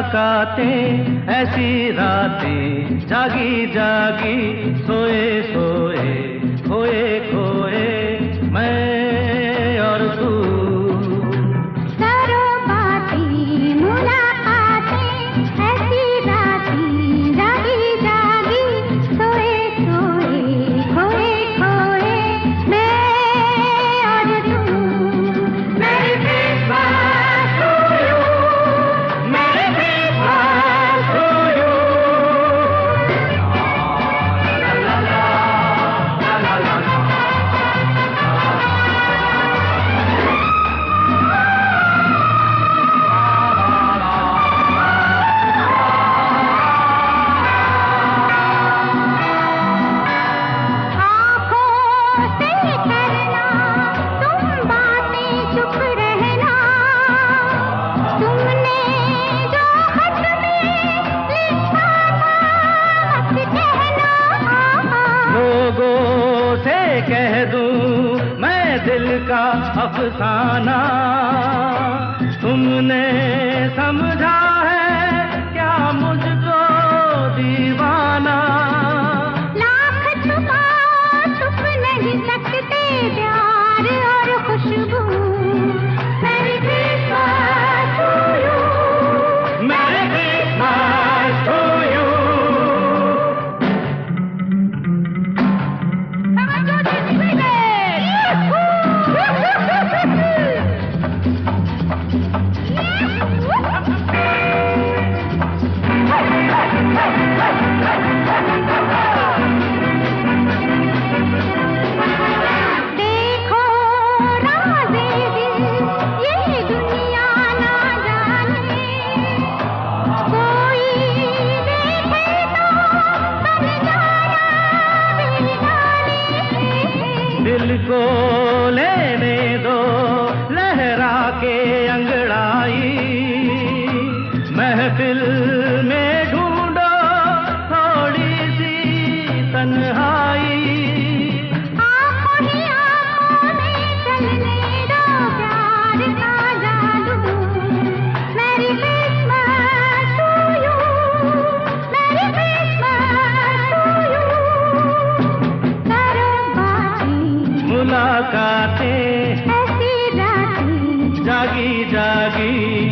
मुलाकातें ऐसी रातें, जागी जागी सोए सोए, खोए खोए मैं और तू। करो बातें मुलाकातें ऐसी रातें, जागी जागी सोए सोए, खोए खोए मैं और तू। Merry Christmas to you, merry Christmas to you. आँखों से करना तुम बातें, चुप रहना। तुमने जो खत में लिखा था मत कहना। लोगों से कह दूं मैं दिल का अफसाना, तुमने समझा है क्या मुझको दीवाना। लाख छुपाओ छुप नहीं सकते प्यार और खुशबू। Merry Christmas to you, merry Christmas to you. देखो राज़े दिल ये दुनिया ना जाने, कोई देखे तो बन जाना बेगाने। दिल को लेने दो लहरा के अंगड़ाई, महफिल में ढूंढो थोड़ी सी तन्हाई। आँखों ही आँखों में चलने दो प्यार का जादू। Merry Christmas to you, merry Christmas to you. करो बातें मुलाकातें ऐसी रातें, जागी जागी